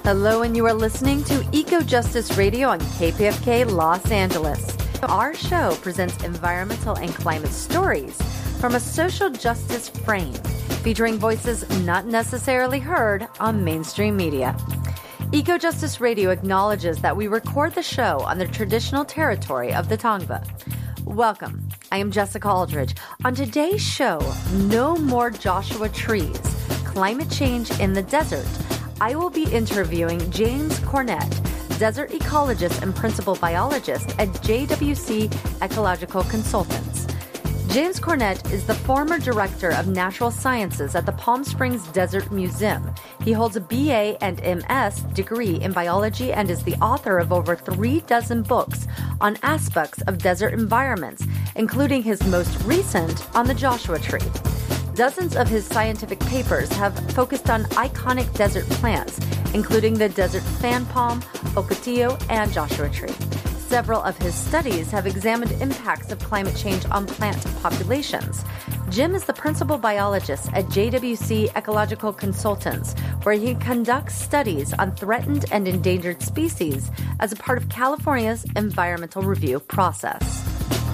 Hello, and you are listening to Eco Justice Radio on KPFK Los Angeles. Our show presents environmental and climate stories from a social justice frame, featuring voices not necessarily heard on mainstream media. Eco Justice Radio acknowledges that we record the show on the traditional territory of the Tongva. Welcome. I am Jessica Aldridge. On today's show, No More Joshua Trees, Climate Change in the Desert, I will be interviewing James Cornett, desert ecologist and principal biologist at JWC Ecological Consultants. James Cornett is the former director of natural sciences at the Palm Springs Desert Museum. He holds a BA and MS degree in biology and is the author of over 36 books on aspects of desert environments, including his most recent on the Joshua Tree. Dozens of his scientific papers have focused on iconic desert plants, including the desert fan palm, ocotillo, and Joshua tree. Several of his studies have examined impacts of climate change on plant populations. Jim is the principal biologist at JWC Ecological Consultants, where he conducts studies on threatened and endangered species as a part of California's environmental review process.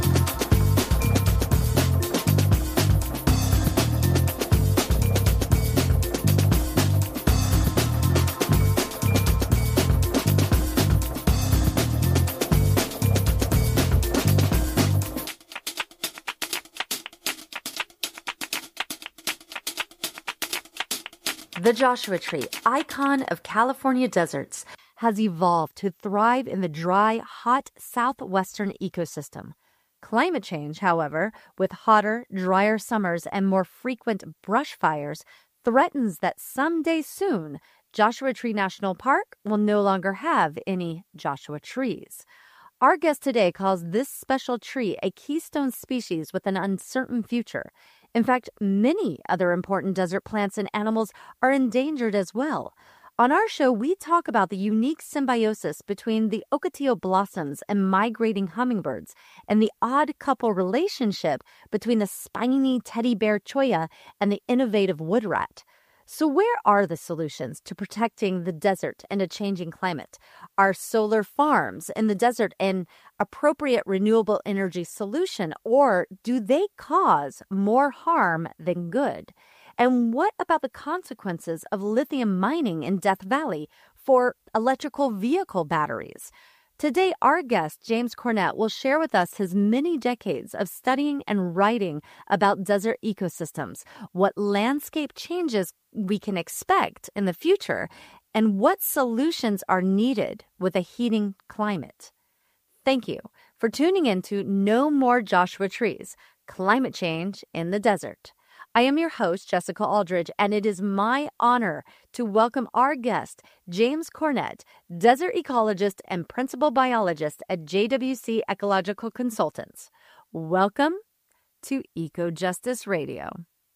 The Joshua tree, icon of California deserts, has evolved to thrive in the dry, hot southwestern ecosystem. Climate change, however, with hotter, drier summers and more frequent brush fires, threatens that someday soon, Joshua Tree National Park will no longer have any Joshua trees. Our guest today calls this special tree a keystone species with an uncertain future. In fact, many other important desert plants and animals are endangered as well. On our show, we talk about the unique symbiosis between the ocotillo blossoms and migrating hummingbirds, and the odd couple relationship between the spiny teddy bear cholla and the innovative wood rat. So where are the solutions to protecting the desert and a changing climate? Are solar farms in the desert an appropriate renewable energy solution, or do they cause more harm than good? And what about the consequences of lithium mining in Death Valley for electrical vehicle batteries? Today, our guest, James Cornett, will share with us his many decades of studying and writing about desert ecosystems, what landscape changes we can expect in the future, and what solutions are needed with a heating climate. Thank you for tuning in to No More Joshua Trees, Climate Change in the Desert. I am your host, Jessica Aldridge, and it is my honor to welcome our guest, James Cornett, desert ecologist and principal biologist at JWC Ecological Consultants. Welcome to Eco Justice Radio.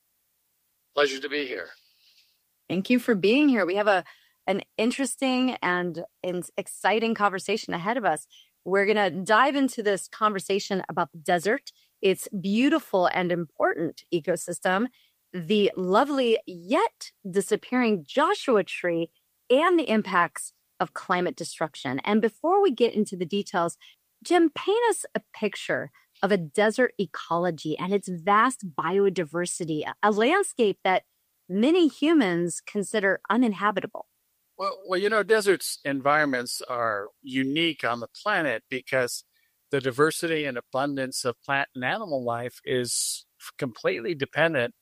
Pleasure to be here. Thank you for being here. We have an interesting and exciting conversation ahead of us. We're going to dive into this conversation about the desert, its beautiful and important ecosystem, the lovely yet disappearing Joshua tree, and the impacts of climate destruction. And before we get into the details, Jim, paint us a picture of a desert ecology and its vast biodiversity, a landscape that many humans consider uninhabitable. Well, deserts environments are unique on the planet because the diversity and abundance of plant and animal life is completely dependent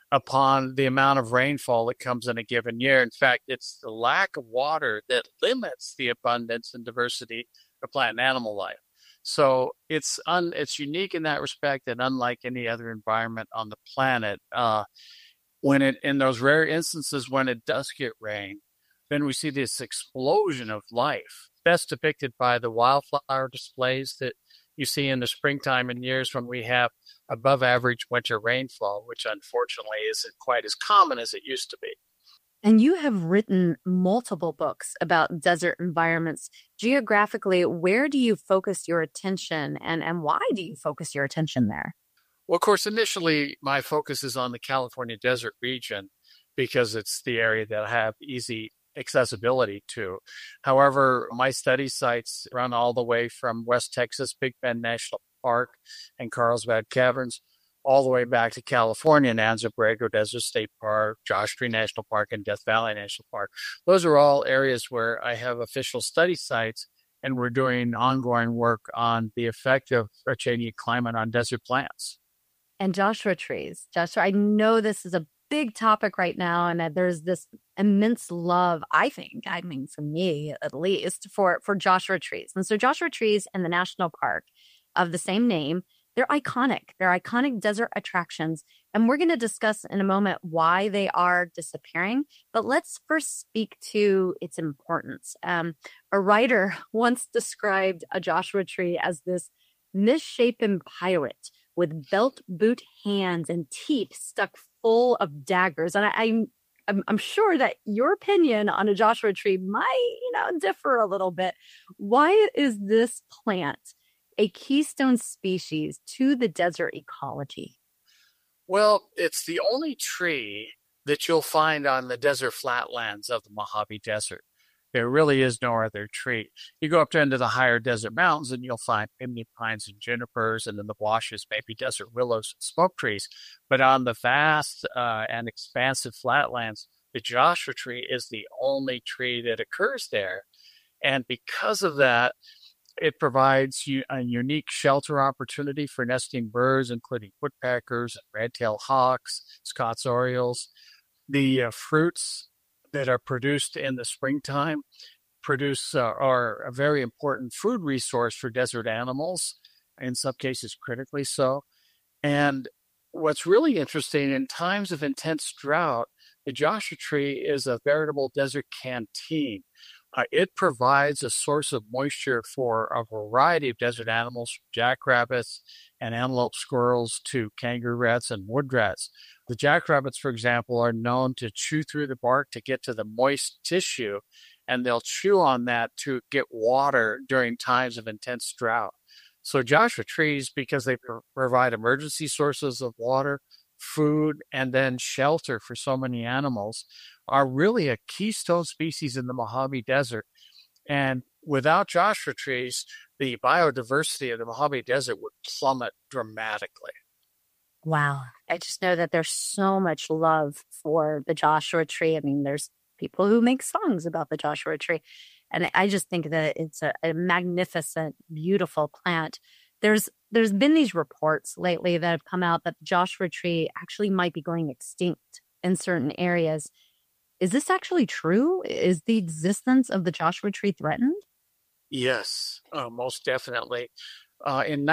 upon the amount of rainfall that comes in a given year. In fact, it's the lack of water that limits the abundance and diversity of plant and animal life. So it's unique in that respect, and unlike any other environment on the planet. In those rare instances when it does get rain, then we see this explosion of life, best depicted by the wildflower displays that you see in the springtime in years when we have above average winter rainfall, which unfortunately isn't quite as common as it used to be. And you have written multiple books about desert environments. Geographically, where do you focus your attention, and why do you focus your attention there? Well, of course, initially, my focus is on the California desert region because it's the area that I have easy accessibility to. However, my study sites run all the way from West Texas, Big Bend National Park and Carlsbad Caverns, all the way back to California, Anza Borrego Desert State Park, Joshua Tree National Park, and Death Valley National Park. Those are all areas where I have official study sites, and we're doing ongoing work on the effect of changing climate on desert plants. And Joshua trees. Joshua, I know this is a big topic right now, and that there's this immense love, I mean, for me at least, for Joshua trees. And so Joshua trees in the national park of the same name, they're iconic. They're iconic desert attractions. And we're going to discuss in a moment why they are disappearing. But let's first speak to its importance. A writer once described a Joshua tree as this misshapen pirate with belt boot hands and teeth stuck full of daggers. And I'm sure that your opinion on a Joshua tree might, differ a little bit. Why is this plant a keystone species to the desert ecology? Well, it's the only tree that you'll find on the desert flatlands of the Mojave Desert. There really is no other tree. You go up into the higher desert mountains and you'll find piney pines and junipers, and in the washes, maybe desert willows and smoke trees. But on the vast and expansive flatlands, the Joshua tree is the only tree that occurs there. And because of that, it provides a unique shelter opportunity for nesting birds, including woodpeckers and red-tailed hawks, Scott's orioles. The fruits that are produced in the springtime are a very important food resource for desert animals, in some cases critically so. And what's really interesting, in times of intense drought, the Joshua tree is a veritable desert canteen. It provides a source of moisture for a variety of desert animals, from jackrabbits and antelope squirrels to kangaroo rats and wood rats. The jackrabbits, for example, are known to chew through the bark to get to the moist tissue, and they'll chew on that to get water during times of intense drought. So Joshua trees, because they provide emergency sources of water, food, and then shelter for so many animals, are really a keystone species in the Mojave Desert. And without Joshua trees, the biodiversity of the Mojave Desert would plummet dramatically. Wow. I just know that there's so much love for the Joshua tree. I mean, there's people who make songs about the Joshua tree. And I just think that it's a magnificent, beautiful plant. There's been these reports lately that have come out that the Joshua tree actually might be going extinct in certain areas. Is this actually true? Is the existence of the Joshua tree threatened? Yes, most definitely. In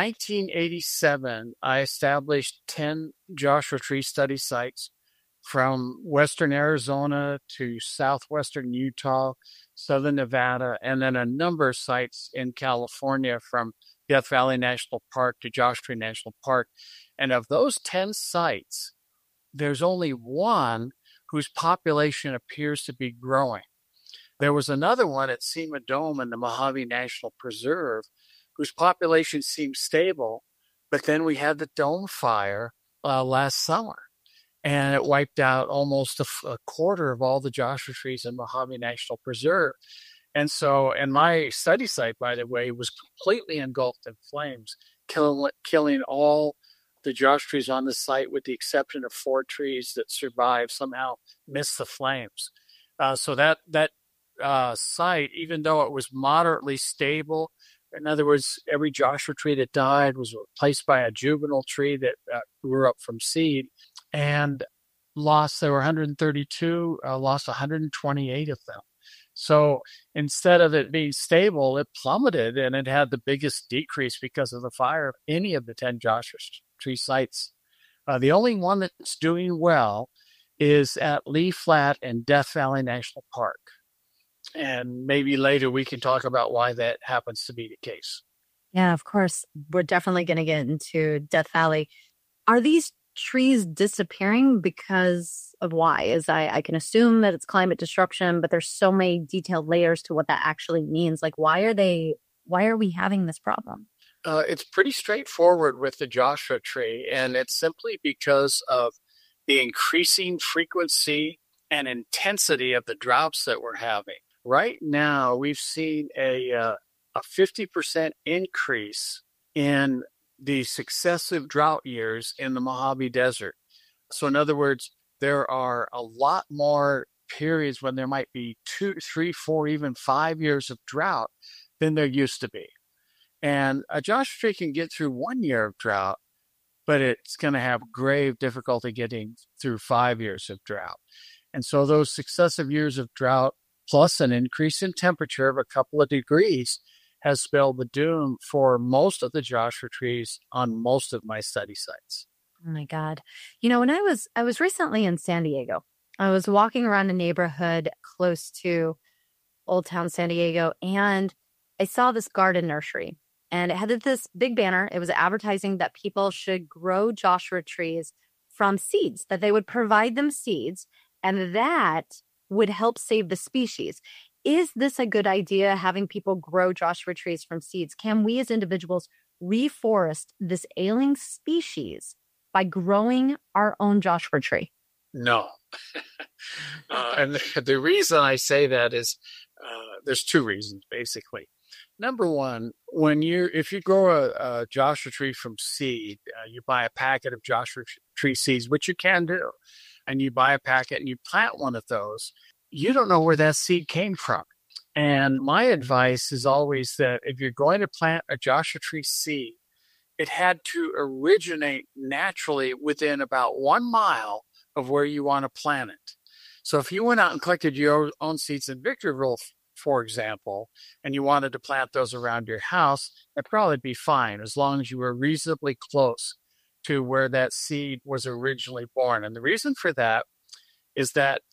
1987, I established 10 Joshua tree study sites from western Arizona to southwestern Utah, southern Nevada, and then a number of sites in California from Death Valley National Park to Joshua Tree National Park. And of those 10 sites, there's only one whose population appears to be growing. There was another one at Sema Dome in the Mojave National Preserve whose population seemed stable, but then we had the dome fire last summer, and it wiped out almost a quarter of all the Joshua trees in Mojave National Preserve. And my study site, by the way, was completely engulfed in flames, killing all the Joshua trees on the site, with the exception of 4 trees that survived, somehow missed the flames. So that site, even though it was moderately stable, in other words, every Joshua tree that died was replaced by a juvenile tree that grew up from seed, and there were 132, lost 128 of them. So instead of it being stable, it plummeted, and it had the biggest decrease because of the fire of any of the 10 Joshua tree sites. The only one that's doing well is at Lee Flat and Death Valley National Park. And maybe later we can talk about why that happens to be the case. Yeah, of course. We're definitely going to get into Death Valley. Are these trees disappearing because of why? As I can assume that it's climate disruption, but there's so many detailed layers to what that actually means. Like, why are we having this problem? It's pretty straightforward with the Joshua tree, and it's simply because of the increasing frequency and intensity of the droughts that we're having. Right now, we've seen a 50% increase in the successive drought years in the Mojave Desert. So in other words, there are a lot more periods when there might be 2, 3, 4, even 5 years of drought than there used to be. And a Joshua tree can get through 1 year of drought, but it's going to have grave difficulty getting through 5 years of drought. And so those successive years of drought, plus an increase in temperature of a couple of degrees, has spelled the doom for most of the Joshua trees on most of my study sites. Oh my God. When I was recently in San Diego, I was walking around a neighborhood close to Old Town San Diego, and I saw this garden nursery, and it had this big banner. It was advertising that people should grow Joshua trees from seeds, that they would provide them seeds, and that would help save the species. Is this a good idea, having people grow Joshua trees from seeds? Can we as individuals reforest this ailing species by growing our own Joshua tree? No. And the reason I say that is there's two reasons, basically. Number one, if you grow a Joshua tree from seed, you buy a packet of Joshua tree seeds, which you can do, and you buy a packet and you plant one of those, you don't know where that seed came from. And my advice is always that if you're going to plant a Joshua tree seed, it had to originate naturally within about 1 mile of where you want to plant it. So if you went out and collected your own seeds in Victorville, for example, and you wanted to plant those around your house, that'd probably be fine as long as you were reasonably close to where that seed was originally born. And the reason for that is that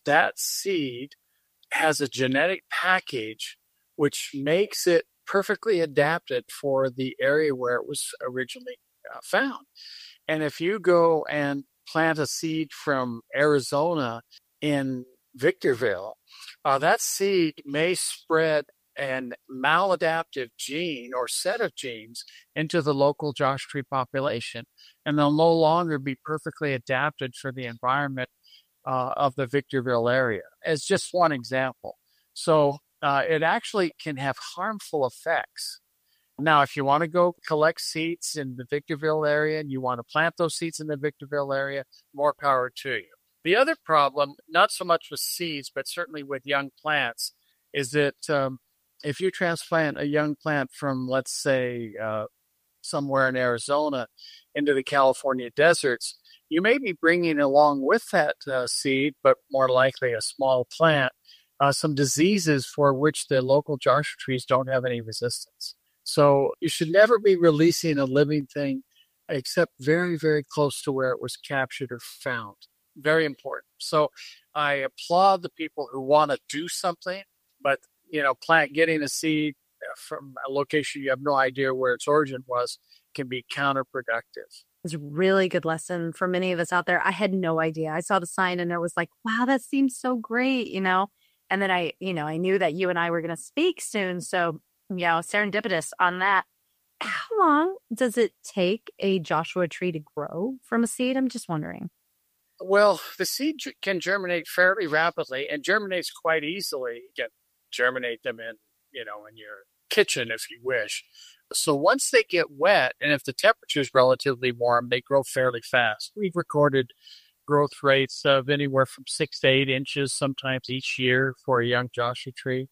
seed has a genetic package which makes it perfectly adapted for the area where it was originally found. And if you go and plant a seed from Arizona in Victorville, that seed may spread an maladaptive gene or set of genes into the local Joshua tree population, and they'll no longer be perfectly adapted for the environment of the Victorville area, as just one example. So it actually can have harmful effects. Now, if you want to go collect seeds in the Victorville area and you want to plant those seeds in the Victorville area, more power to you. The other problem, not so much with seeds, but certainly with young plants, is that if you transplant a young plant from, let's say, somewhere in Arizona into the California deserts, you may be bringing along with that seed, but more likely a small plant, some diseases for which the local Joshua trees don't have any resistance. So you should never be releasing a living thing except very, very close to where it was captured or found. Very important. So I applaud the people who want to do something, but getting a seed from a location you have no idea where its origin was can be counterproductive. It's a really good lesson for many of us out there. I had no idea. I saw the sign and it was like, wow, that seems so great, And then I knew that you and I were going to speak soon. So, serendipitous on that. How long does it take a Joshua tree to grow from a seed? I'm just wondering. Well, the seed can germinate fairly rapidly and germinates quite easily. You can germinate them in your kitchen if you wish. So once they get wet, and if the temperature is relatively warm, they grow fairly fast. We've recorded growth rates of anywhere from 6 to 8 inches sometimes each year for a young Joshua tree.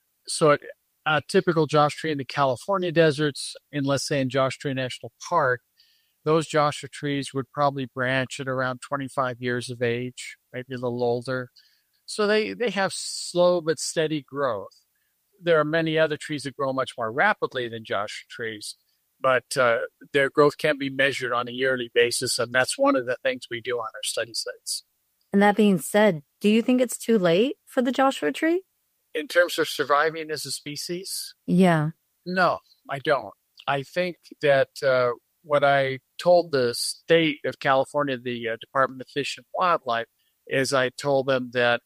So a typical Joshua tree in the California deserts, let's say in Joshua Tree National Park, those Joshua trees would probably branch at around 25 years of age, maybe a little older. So they have slow but steady growth. There are many other trees that grow much more rapidly than Joshua trees, but their growth can be measured on a yearly basis, and that's one of the things we do on our study sites. And that being said, do you think it's too late for the Joshua tree? In terms of surviving as a species? Yeah. No, I don't. I think that what I told the state of California, the Department of Fish and Wildlife, is I told them that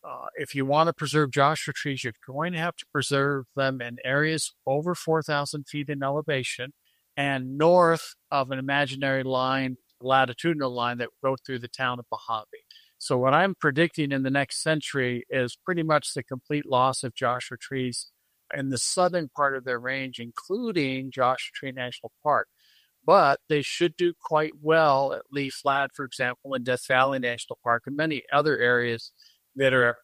if you want to preserve Joshua trees, you're going to have to preserve them in areas over 4,000 feet in elevation and north of an imaginary line, latitudinal line that go through the town of Mojave. So what I'm predicting in the next century is pretty much the complete loss of Joshua trees in the southern part of their range, including Joshua Tree National Park. But they should do quite well at Lee Flat, for example, in Death Valley National Park and many other areas that are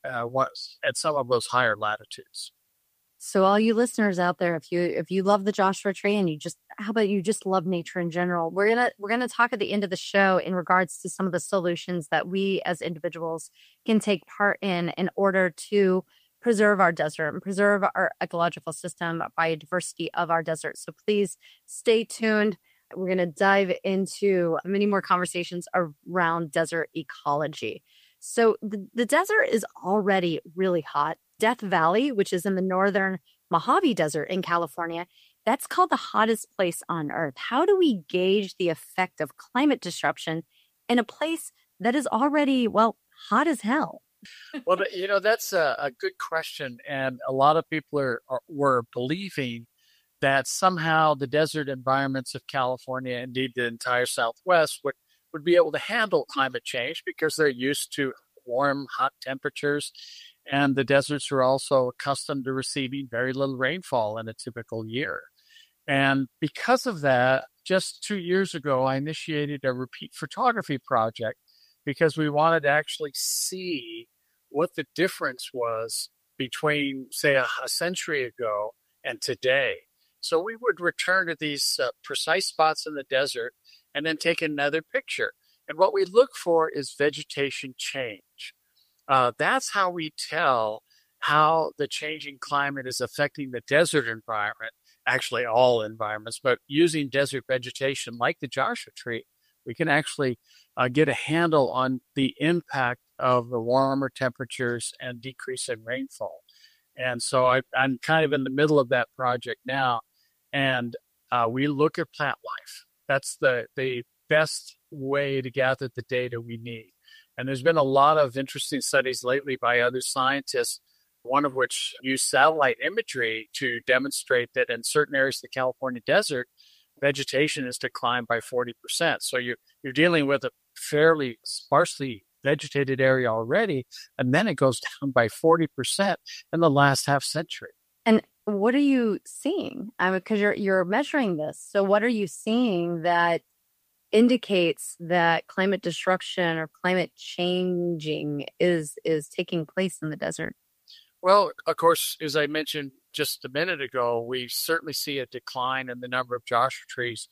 at some of those higher latitudes. So all you listeners out there, if you love the Joshua Tree and how about you just love nature in general, we're gonna talk at the end of the show in regards to some of the solutions that we as individuals can take part in order to preserve our desert and preserve our ecological system, biodiversity of our desert. So please stay tuned. We're going to dive into many more conversations around desert ecology. So the desert is already really hot. Death Valley, which is in the northern Mojave Desert in California, that's called the hottest place on Earth. How do we gauge the effect of climate disruption in a place that is already, well, hot as hell? Well, that's a good question. And a lot of people were believing that somehow the desert environments of California, indeed the entire Southwest, would be able to handle climate change because they're used to warm, hot temperatures. And the deserts are also accustomed to receiving very little rainfall in a typical year. And because of that, just 2 years ago, I initiated a repeat photography project because we wanted to actually see what the difference was between, say, a century ago and today. So we would return to these precise spots in the desert and then take another picture. And what we look for is vegetation change. That's how we tell how the changing climate is affecting the desert environment, actually all environments, but using desert vegetation like the Joshua Tree, we can actually get a handle on the impact of the warmer temperatures and decrease in rainfall. And so I'm kind of in the middle of that project now. And we look at plant life. That's the best way to gather the data we need. And there's been a lot of interesting studies lately by other scientists, one of which used satellite imagery to demonstrate that in certain areas of the California desert, vegetation is declined by 40%. So you're dealing with a fairly sparsely vegetated area already, and then it goes down by 40% in the last half century. And what are you seeing? Because you're measuring this. So what are you seeing that indicates that climate destruction or climate changing is taking place in the desert? Well, of course, as I mentioned just a minute ago, we certainly see a decline in the number of Joshua trees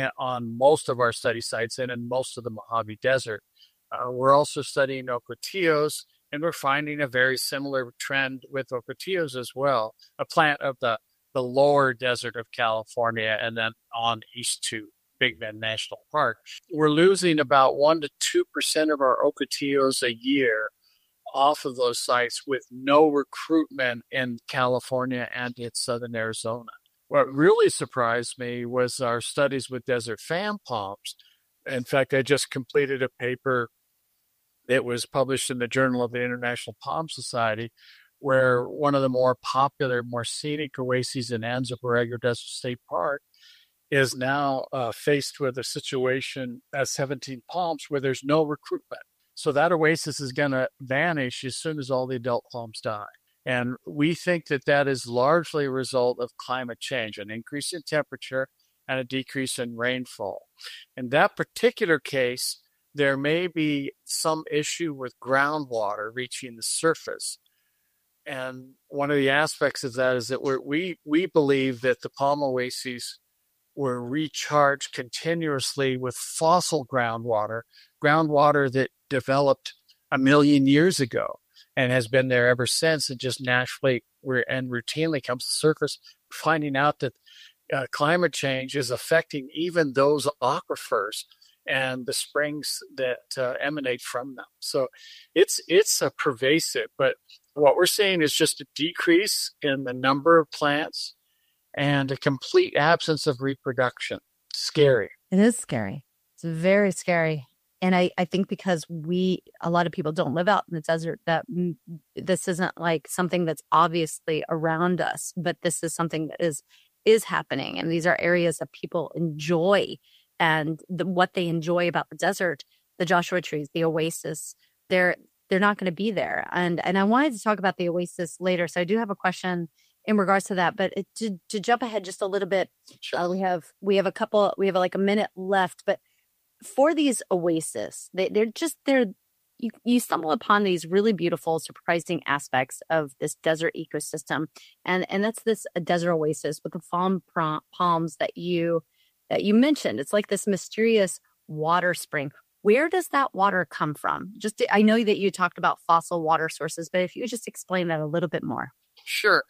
on most of our study sites and in most of the Mojave Desert. We're also studying ocotillos, and we're finding a very similar trend with ocotillos as well, a plant of the lower desert of California and then on east to Big Bend National Park. We're losing about 1% to 2% of our ocotillos a year off of those sites with no recruitment in California and in southern Arizona. What really surprised me was our studies with desert fan palms. In fact, I just completed a paper that was published in the Journal of the International Palm Society, where one of the more popular, more scenic oases in Anza Borrego Desert State Park is now faced with a situation at 17 Palms where there's no recruitment. So that oasis is going to vanish as soon as all the adult palms die. And we think that that is largely a result of climate change, an increase in temperature and a decrease in rainfall. In that particular case, there may be some issue with groundwater reaching the surface. And one of the aspects of that is that we believe that the palm oases were recharged continuously with fossil groundwater that developed 1 million years ago and has been there ever since. It just naturally and routinely comes to the surface, finding out that climate change is affecting even those aquifers and the springs that emanate from them. So it's pervasive, but what we're seeing is just a decrease in the number of plants and a complete absence of reproduction. Scary. It is scary. It's very scary. And I think because a lot of people don't live out in the desert, that this isn't like something that's obviously around us, but this is something that is happening. And these are areas that people enjoy. And what they enjoy about the desert, the Joshua trees, the oasis, they're not going to be there. And I wanted to talk about the Oasis later, so I do have a question in regards to that. But to jump ahead just a little bit, Sure. we have like a minute left. But for these Oasis, they're you stumble upon these really beautiful, surprising aspects of this desert ecosystem, and that's this desert oasis with the palms that you mentioned. It's like this mysterious water spring. Where does that water come from? I know that you talked about fossil water sources, but if you could just explain that a little bit more. Sure.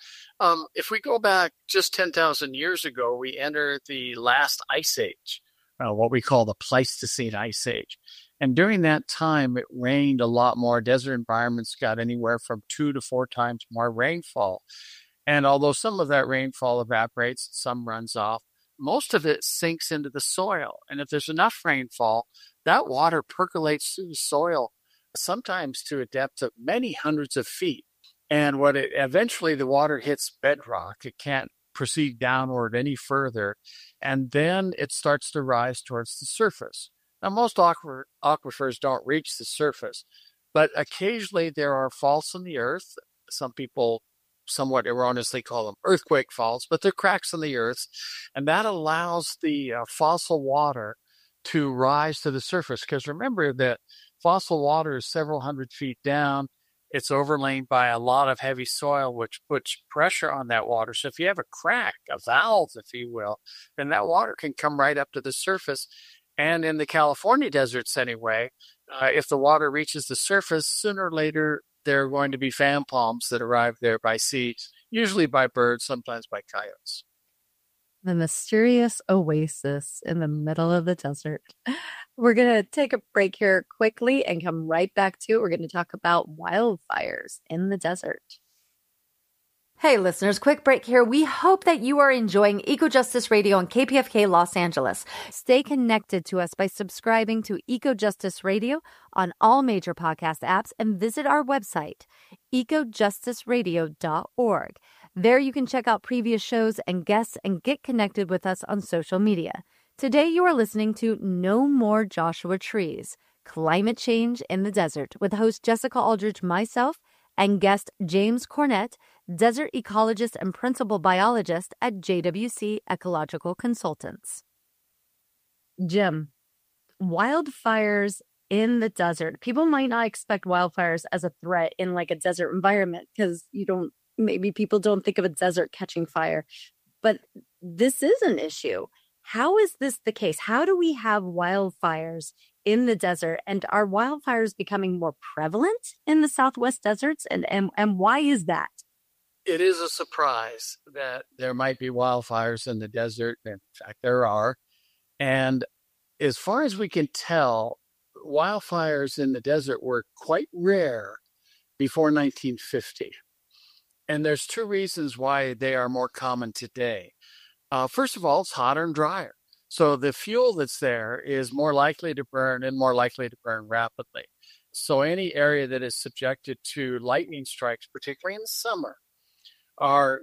If we go back just 10,000 years ago, we entered the last ice age, what we call the Pleistocene Ice Age. And during that time, it rained a lot more. Desert environments got anywhere from 2 to 4 times more rainfall. And although some of that rainfall evaporates, some runs off, most of it sinks into the soil. And if there's enough rainfall, that water percolates through the soil, sometimes to a depth of many hundreds of feet. And eventually the water hits bedrock. It can't proceed downward any further. And then it starts to rise towards the surface. Now, most aquifers don't reach the surface, but occasionally there are faults in the earth. Some people somewhat erroneously call them earthquake faults, but they're cracks in the earth. And that allows the fossil water to rise to the surface. Because remember that fossil water is several hundred feet down. It's overlain by a lot of heavy soil, which puts pressure on that water. So if you have a crack, a valve, if you will, then that water can come right up to the surface. And in the California deserts anyway, if the water reaches the surface, sooner or later, there are going to be fan palms that arrive there by sea, usually by birds, sometimes by coyotes. The mysterious oasis in the middle of the desert. We're going to take a break here quickly and come right back to it. We're going to talk about wildfires in the desert. Hey, listeners, quick break here. We hope that you are enjoying Eco Justice Radio on KPFK Los Angeles. Stay connected to us by subscribing to Eco Justice Radio on all major podcast apps and visit our website, ecojusticeradio.org. There you can check out previous shows and guests and get connected with us on social media. Today you are listening to No More Joshua Trees, Climate Change in the Desert with host Jessica Aldridge, myself, and guest James Cornett, desert ecologist and principal biologist at JWC Ecological Consultants. Jim, wildfires in the desert. People might not expect wildfires as a threat in like a desert environment because maybe people don't think of a desert catching fire, but this is an issue. How is this the case? How do we have wildfires in the desert, and are wildfires becoming more prevalent in the Southwest deserts? And why is that? It is a surprise that there might be wildfires in the desert. In fact, there are. And as far as we can tell, wildfires in the desert were quite rare before 1950. And there's 2 reasons why they are more common today. First of all, it's hotter and drier. So the fuel that's there is more likely to burn and more likely to burn rapidly. So any area that is subjected to lightning strikes, particularly in the summer, are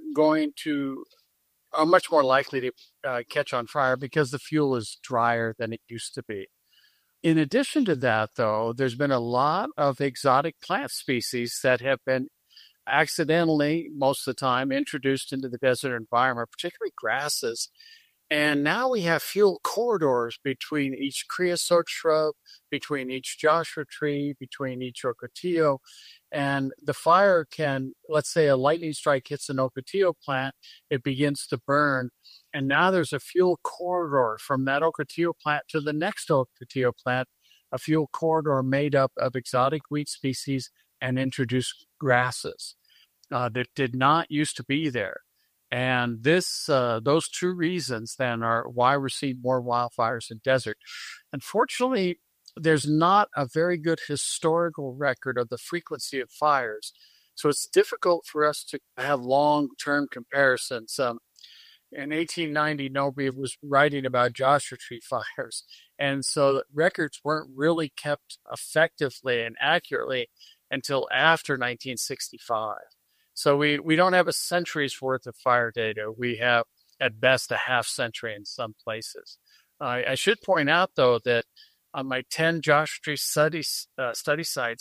much more likely to catch on fire because the fuel is drier than it used to be. In addition to that, though, there's been a lot of exotic plant species that have been accidentally, most of the time, introduced into the desert environment, particularly grasses. And now we have fuel corridors between each creosote shrub, between each Joshua tree, between each ocotillo. And the fire can, let's say a lightning strike hits an ocotillo plant, it begins to burn. And now there's a fuel corridor from that ocotillo plant to the next ocotillo plant, a fuel corridor made up of exotic weed species and introduced grasses that did not used to be there. And those 2 reasons then are why we're seeing more wildfires in desert. Unfortunately, there's not a very good historical record of the frequency of fires. So it's difficult for us to have long-term comparisons. In 1890, nobody was writing about Joshua Tree fires. And so records weren't really kept effectively and accurately until after 1965. So we don't have a century's worth of fire data. We have, at best, a half century in some places. I should point out, though, that on my 10 Joshua Tree study sites,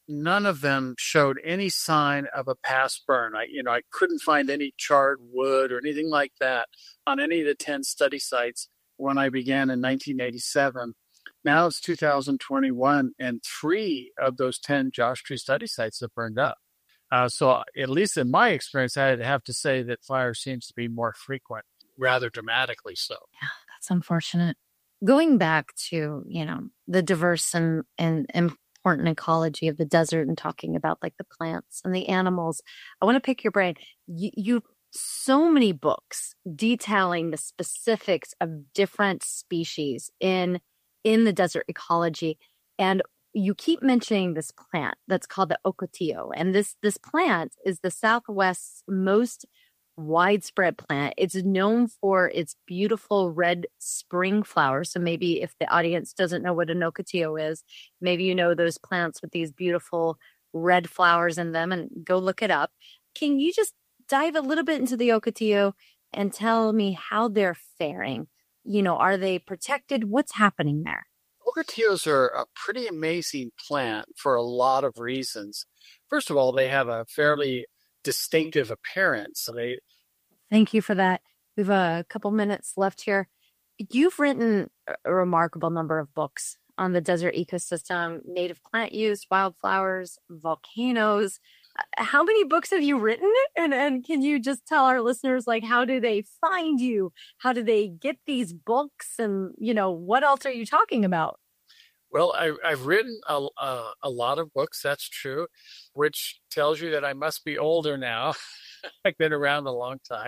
none of them showed any sign of a past burn. I couldn't find any charred wood or anything like that on any of the 10 study sites when I began in 1987. Now it's 2021, and 3 of those 10 Joshua Tree study sites have burned up. So at least in my experience, I'd have to say that fire seems to be more frequent, rather dramatically so. Yeah, that's unfortunate. Going back to, the diverse and important ecology of the desert and talking about like the plants and the animals, I want to pick your brain. You so many books detailing the specifics of different species in the desert ecology. And you keep mentioning this plant that's called the ocotillo. And this plant is the Southwest's most widespread plant. It's known for its beautiful red spring flowers. So maybe if the audience doesn't know what an ocotillo is, maybe you know those plants with these beautiful red flowers in them, and go look it up. Can you just dive a little bit into the ocotillo and tell me how they're faring? Are they protected? What's happening there? Ocotillos are a pretty amazing plant for a lot of reasons. First of all, they have a fairly distinctive appearance. Thank you for that. We have a couple minutes left here. You've written a remarkable number of books on the desert ecosystem, native plant use, wildflowers, volcanoes. How many books have you written? And can you just tell our listeners, like, how do they find you? How do they get these books? And, what else are you talking about? Well, I've written a lot of books, that's true, which tells you that I must be older now. I've been around a long time.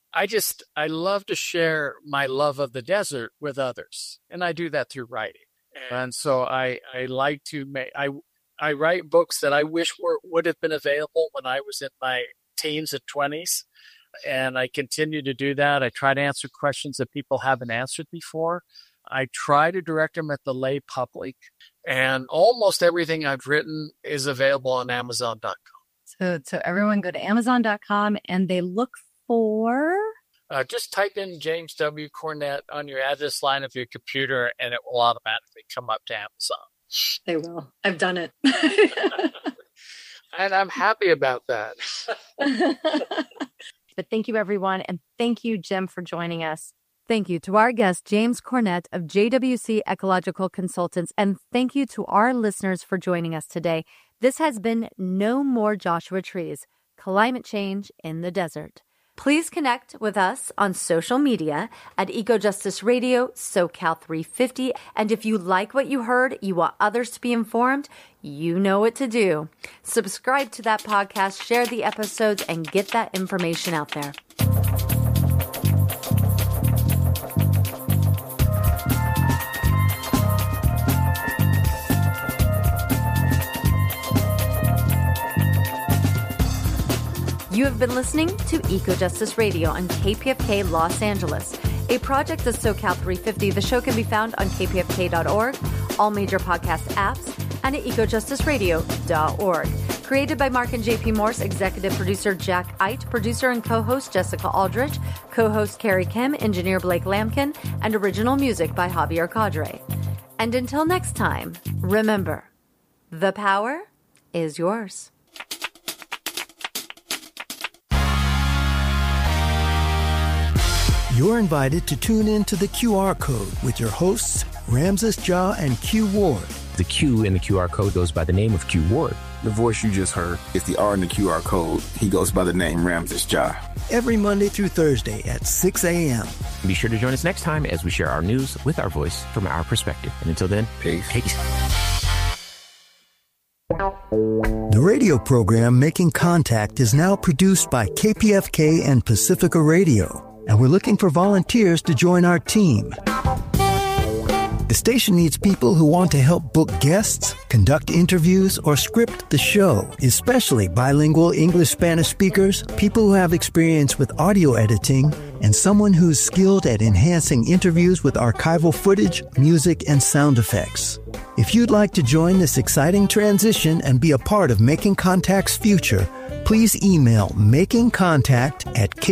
I love to share my love of the desert with others, and I do that through writing. And so I like to I write books that I wish would have been available when I was in my teens and 20s, and I continue to do that. I try to answer questions that people haven't answered before. I try to direct them at the lay public, and almost everything I've written is available on Amazon.com. So everyone go to Amazon.com and they look for... just type in James W. Cornett on your address line of your computer, and it will automatically come up to Amazon. They will. I've done it. And I'm happy about that. But thank you, everyone. And thank you, Jim, for joining us. Thank you to our guest, James Cornett of JWC Ecological Consultants. And thank you to our listeners for joining us today. This has been No More Joshua Trees, Climate Change in the Desert. Please connect with us on social media at EcoJustice Radio, SoCal 350. And if you like what you heard, you want others to be informed, you know what to do. Subscribe to that podcast, share the episodes, and get that information out there. You have been listening to EcoJustice Radio on KPFK Los Angeles, a project of SoCal 350. The show can be found on kpfk.org, all major podcast apps, and at ecojusticeradio.org. Created by Mark and JP Morse, executive producer Jack Eit, producer and co-host Jessica Aldrich, co-host Carrie Kim, engineer Blake Lampkin, and original music by Javier Cadre. And until next time, remember, the power is yours. You're invited to tune in to the QR Code with your hosts, Ramses Ja and Q Ward. The Q in the QR code goes by the name of Q Ward. The voice you just heard is the R in the QR code. He goes by the name Ramses Ja. Every Monday through Thursday at 6 a.m. Be sure to join us next time as we share our news with our voice from our perspective. And until then, peace. The radio program Making Contact is now produced by KPFK and Pacifica Radio. And we're looking for volunteers to join our team. The station needs people who want to help book guests, conduct interviews, or script the show, especially bilingual English-Spanish speakers, people who have experience with audio editing, and someone who's skilled at enhancing interviews with archival footage, music, and sound effects. If you'd like to join this exciting transition and be a part of Making Contact's future, please email makingcontact@kpfk.org.